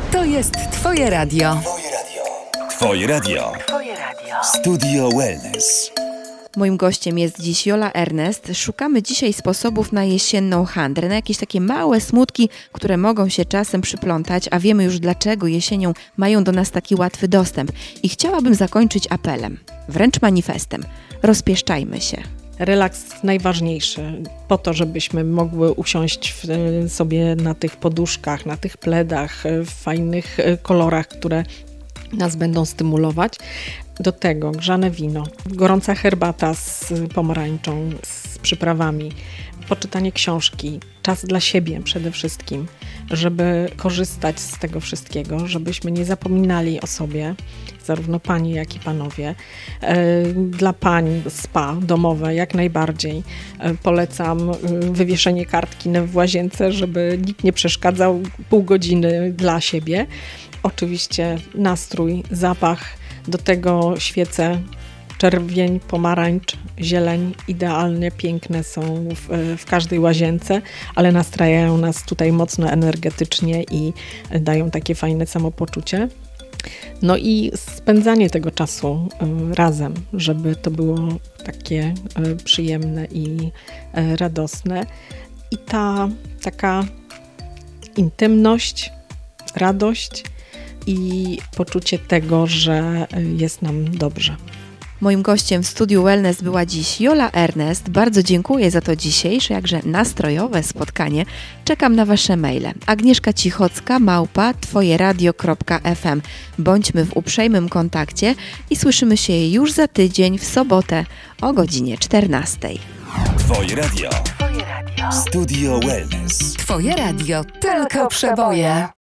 To jest Twoje radio. Twoje radio. Studio Wellness. Moim gościem jest dziś Jola Ernest. Szukamy dzisiaj sposobów na jesienną handrę, na jakieś takie małe smutki, które mogą się czasem przyplątać, a wiemy już dlaczego jesienią mają do nas taki łatwy dostęp. I chciałabym zakończyć apelem, wręcz manifestem. Rozpieszczajmy się. Relaks najważniejszy po to, żebyśmy mogły usiąść sobie na tych poduszkach, na tych pledach w fajnych kolorach, które nas będą stymulować. Do tego grzane wino, gorąca herbata z pomarańczą, z przyprawami, poczytanie książki, czas dla siebie przede wszystkim, żeby korzystać z tego wszystkiego, żebyśmy nie zapominali o sobie, zarówno panie, jak i panowie. Dla pań spa domowe jak najbardziej. Polecam wywieszenie kartki w łazience, żeby nikt nie przeszkadzał, pół godziny dla siebie. Oczywiście nastrój, zapach, do tego świece, czerwień, pomarańcz, zieleń, idealnie piękne są w każdej łazience, ale nastrajają nas tutaj mocno energetycznie i dają takie fajne samopoczucie. No i spędzanie tego czasu razem, żeby to było takie przyjemne i radosne. I ta taka intymność, radość i poczucie tego, że jest nam dobrze. Moim gościem w studiu Wellness była dziś Jola Ernest. Bardzo dziękuję za to dzisiejsze, jakże nastrojowe spotkanie. Czekam na Wasze maile. Agnieszka Cichocka, @twojeradio.fm. Bądźmy w uprzejmym kontakcie i słyszymy się już za tydzień w sobotę o godzinie 14. Twoje radio. Studio Wellness. Twoje radio. Tylko przeboje.